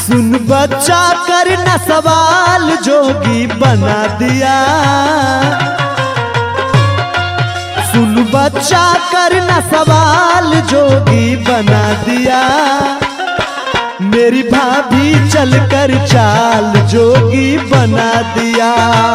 सुन बच्चा करना सवाल जोगी बना दिया। सुन बच्चा करना सवाल जोगी बना दिया। मेरी भाभी चलकर चाल जोगी बना दिया।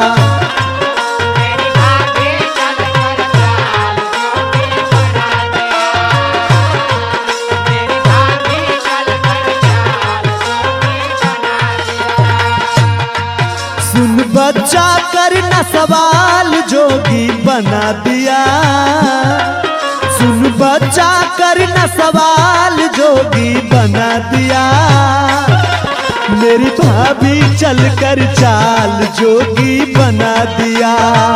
सुन बच्चा करना सवाल जोगी बना दिया। सुन बच्चा करना सवाल जोगी बना दिया। मेरी भाभी चलकर चाल जोगी बना दिया।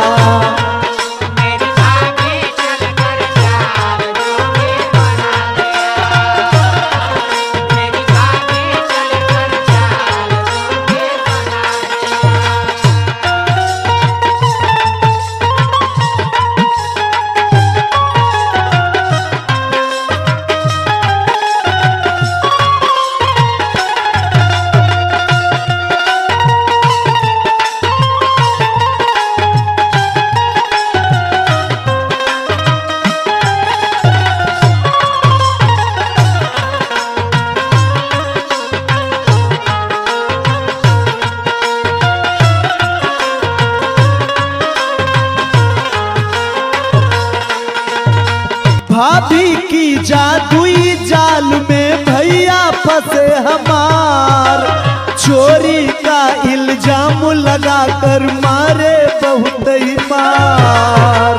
भाभी की जादुई जाल में भैया फंसे हमार। चोरी का इल्जाम लगाकर मारे बहुत ही मार।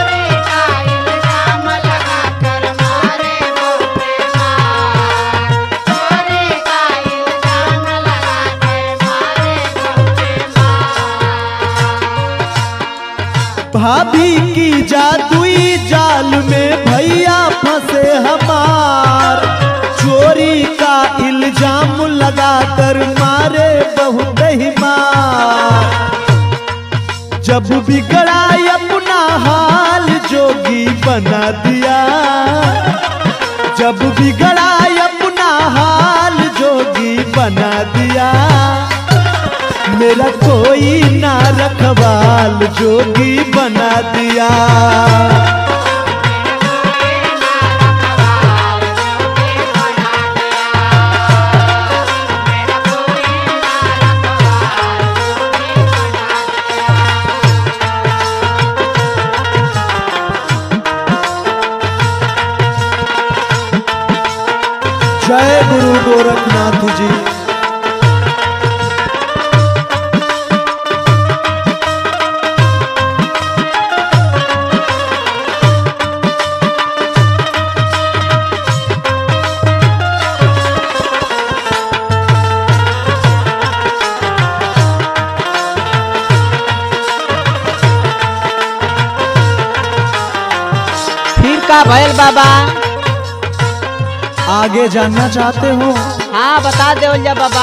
भाभी की जादुई जाल में भैया फंसे हमार। चोरी का इल्जाम लगाकर मारे बहुत ही मार। जब बिगड़ा अपना हाल जोगी बना दिया। जब बिगड़ा अपना हाल जोगी बना दिया। मेरा कोई ना रखवाल जोगी बना दिया। जय गुरु गोरखनाथ जी। फिर का भैल बाबा? आगे जानना चाहते हो? हाँ बता दो जा बाबा।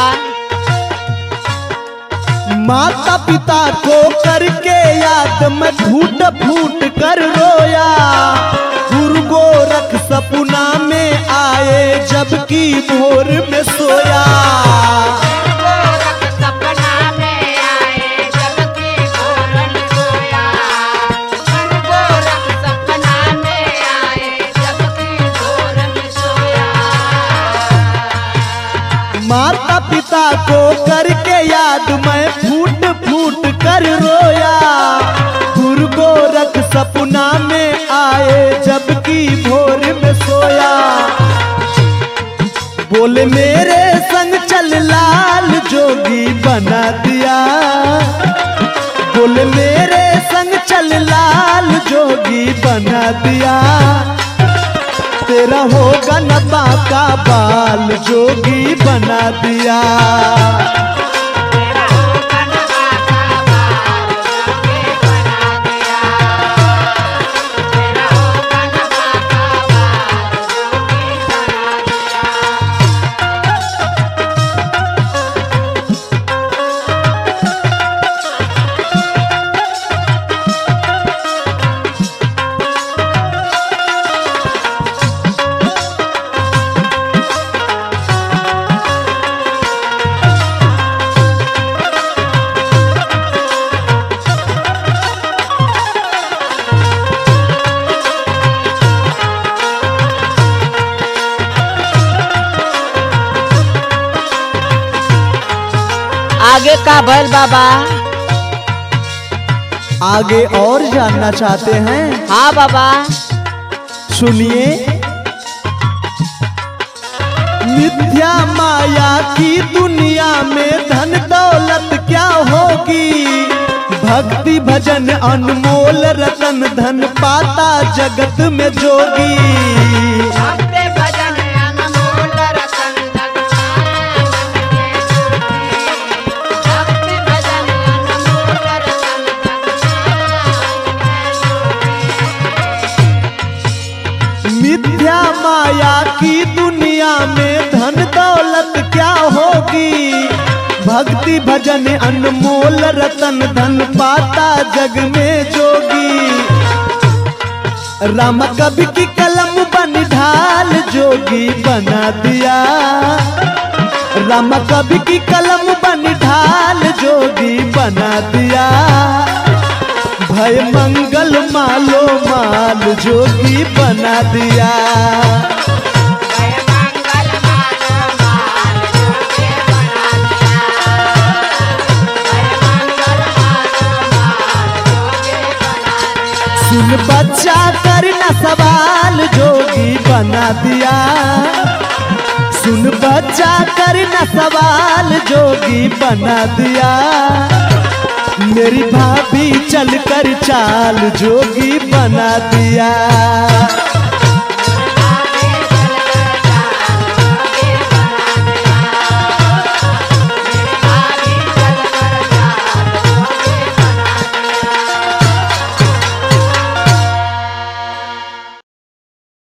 माता पिता को करके याद में फूट फूट कर रोया। गुरु गोरख सपना में आए जबकि भोर में सोया। माता पिता को करके याद में फूट फूट कर रोया। गुरु गोरख सपना में आए जबकि भोर में सोया। बोले मेरे संग चल लाल जोगी बना दिया। बोले मेरे संग चल लाल जोगी बना दिया। तेरा होगा न बाका बाल जोगी बना दिया। आगे का भयल बाबा? आगे और जानना चाहते हैं? हाँ बाबा। सुनिए। मिथ्या माया की दुनिया में धन दौलत क्या होगी, भक्ति भजन अनमोल रतन धन पाता जगत में जोगी। भक्ति भजन अनमोल रतन धन भक्ति भजन अनमोल रतन मिथ्या माया की दुनिया में धन दौलत क्या होगी, भक्ति भजन अनमोल रतन धन पाता जग में जोगी। राम कवि की कलम बन ढाल जोगी बना दिया, राम कवि की कलम बन ढाल जोगी बना दिया। भय मंगल मालो माल जोगी बना दिया। सुन बच्चा करना सवाल जोगी बना दिया, सुन बच्चा करना सवाल जोगी बना दिया। मेरी भाभी चल कर चाल जोगी बना दिया।